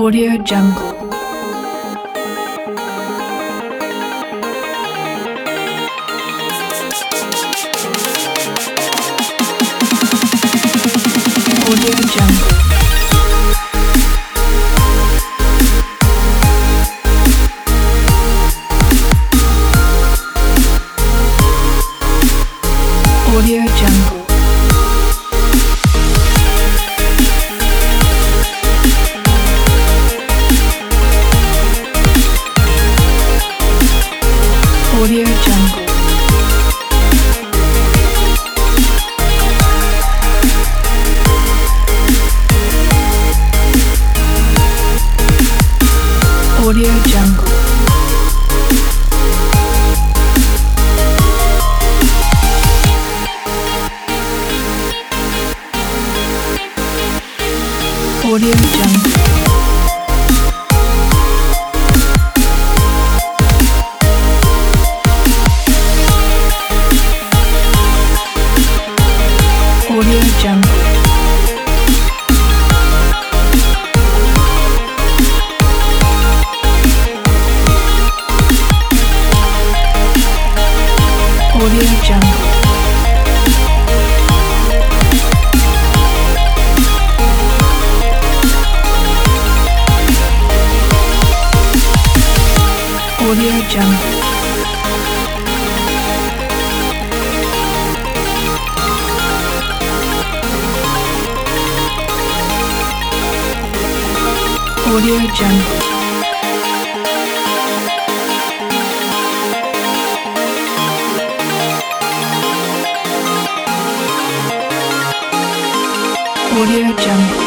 Audio Jungle. Audio Jungle. Audio Jungle. Audio Jungle. Audio Jungle. Audio Jungle. Audio Jungle. Audio Jungle. Audio Jungle. Audio Jungle. Audio Jungle.